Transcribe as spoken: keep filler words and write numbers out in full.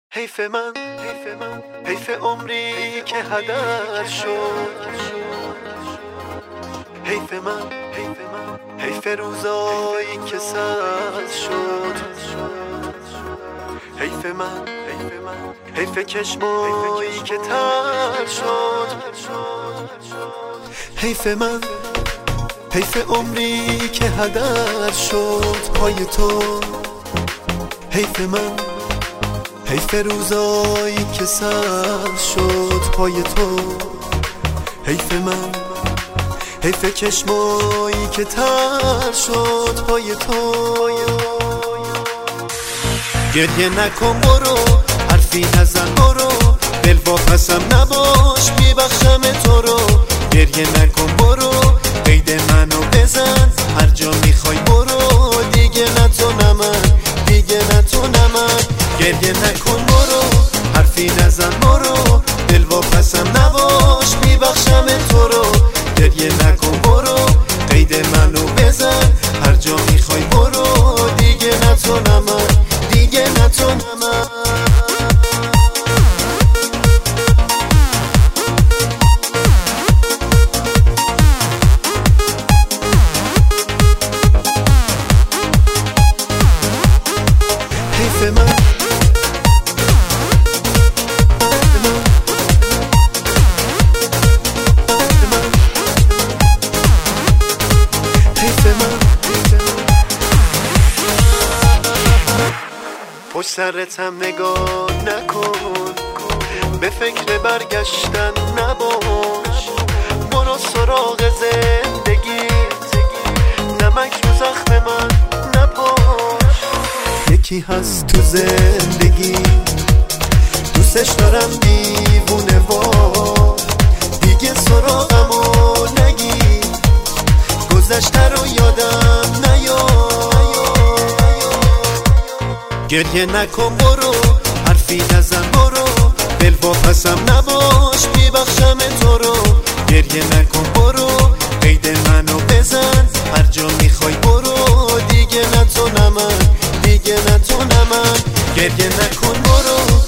حیف من حیف عمری که هدر شد، حیف من حیف روزایی که سرد شد، حیف من حیف چشمایی که تر شد، حیف من حیف عمری که هدر شد پای تو، حیف من حیف روزایی که سر شد پای تو، حیف من حیف چشمایی که تر شد پای تو. گریه نکن برو، حرفی نزن برو، دل واپسم نباش میبخشم تو رو. گریه نکن برو، قید منو بزن، هر جا میخوای برو، دیگه نتونم من، دیگه نتونم من. گریه نکن برو، حرفی نزن برو، دل واپسم نباش میبخشم تو رو. گریه نکن برو، قید منو بزن، هر جا میخوای برو، دیگه نتونم من، دیگه نتونم من. حیف من پشت سرتم نگاه نکن، به فکر برگشتن نباش، برو سراغ زندگی، نمک رو زخم من نپاش. یکی هست تو زندگی دوستش دارم دیوونه وار، دیگه سراغمو نگی، گذشته رو یادم نیار. گریه نکن برو، حرفی نزن برو، دل واپسم نباش میبخشم تو رو. گریه نکن برو، قید منو بزن، هر جا میخوای برو، دیگه نتونم من، دیگه نتونم من. گریه نکن برو،